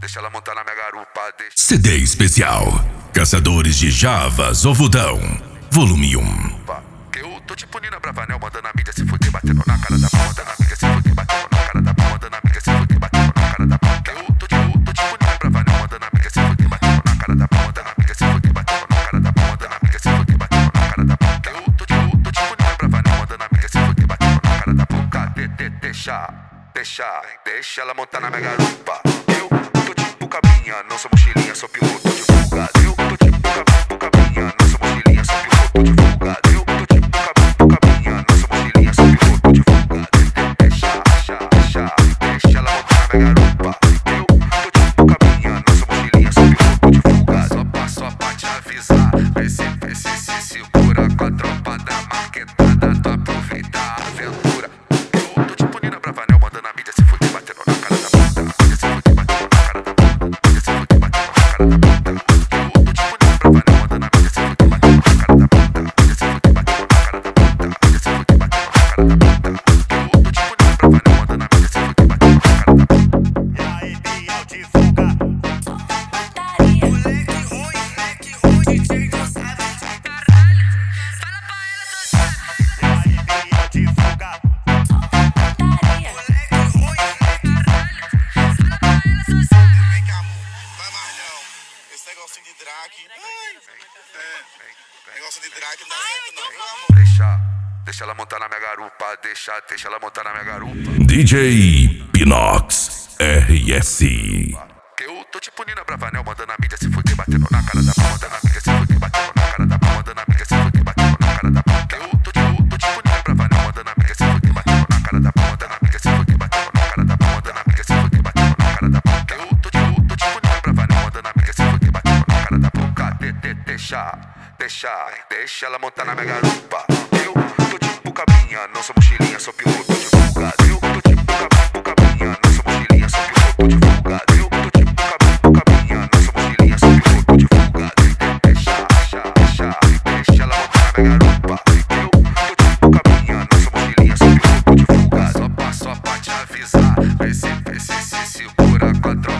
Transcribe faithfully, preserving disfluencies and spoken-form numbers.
deixa ela montar na minha garupa, deixa... C D especial Caçadores de Javas Ovodão Volume um. Que eu tô tipo Nina Bravanel, mandando a mídia se fuder, batendo na cara da pau, mandando a mídia se fuder, batendo na cara da pau, mandando a mídia se fuder, batendo na cara da pau. Que eu tô tipo, tô tipo Nina Bravanel, mandando a mídia se fuder, batendo na cara da pau, mandando a mídia se fuder, batendo na cara da pau, mandando a mídia se fuder, batendo na cara da pau. Que eu tô tipo, tô tipo Nina Bravanel, mandando a mídia se fuder, batendo na cara da pau. Cadê, de, deixa, deixa, deixa ela montar na minha garupa. Eu tô tipo cabinha, não sou mochilinha, sou piloto de fuga. Eu tô tipo cabinha, não sou mochilinha, sou piloto de fuga. Eu tô tipo cabinha, não sou mochilinha, sou piloto de fuga. Deixa, deixa, deixa, deixa ela montar na minha garupa. Eu tô tipo cabinha, não sou mochilinha, sou piloto de fuga. Só pra, só pra te avisar, vê se, vê se se segura com a tropa da marquetada, tu aproveita a aventura. Eu tô tipo Nina Bravanel, mandando a mídia se fuder, batendo na cara da puta. A mídia se fuder, batendo na cara da puta. A mídia se fuder, batendo na cara da puta. Eu tô tipo Nina Bravanel, mandando a mídia se fuder, batendo na cara da puta. A mídia se fuder, batendo na cara da puta. A mídia se fuder, batendo na cara da puta. Eu tô tipo Nina Bravanel, mandando a mídia se fuder, batendo na cara da puta. E aí, Biel de fuga. Moleque ruim, moleque ruim, D J não sabe de caralho. Fala pra ela, tô chata. E aí, Biel de fuga. Moleque ruim, caralho. Fala pra ela, tô chata. Vem cá, amor, vai mais não. Esse negocinho de drag. É, negócio de drag não dá certo não. Amor. Deixa, deixa ela montar na minha garupa, deixa, deixa ela montar na minha garupa. D J Pinox R S. Que eu tô tipo Nina Bravanel, mandando a mídia se fuder, batendo na cara da pau, mandando a mídia se fuder, batendo na cara da pau, mandando a mídia se fuder, batendo na cara da pau. Que eu tô tipo, tô tipo Nina Bravanel, mandando a mídia se fuder, batendo na cara da pau, mandando a mídia se fuder, batendo na cara da pau, mandando a mídia se fuder, batendo na cara da pau. Que eu tô tipo, tô tipo Nina Bravanel, mandando a mídia se fuder, batendo na cara da pau. Cadê, de, deixa, deixa, deixa ela montar na minha garupa. Eu tô tipo cabinha, não sou mochilinha, sou piloto de fuga. Eu tô tipo cabinha, não sou mochilinha, sou piloto de fuga. Eu tô tipo cabinha, não sou mochilinha, sou piloto de fuga. Deixa, deixa, deixa, deixa ela montar na minha garupa. Eu tô tipo cabinha, não sou mochilinha, sou piloto de fuga. Só pra, só pra te avisar, vê se, vê se se segura com a tropa.